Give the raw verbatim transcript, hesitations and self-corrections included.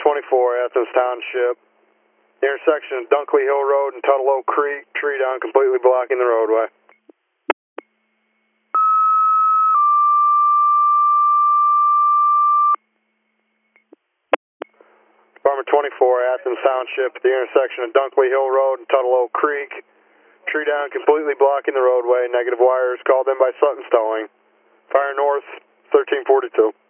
twenty-four, Athens Township. The intersection of Dunkley Hill Road and Tuttle Oak Creek, tree down completely blocking the roadway. Department twenty-four, Athens Township, the intersection of Dunkley Hill Road and Tuttle Oak Creek, tree down completely blocking the roadway, negative wires called in by Sutton's Towing. Fire north, thirteen forty-two.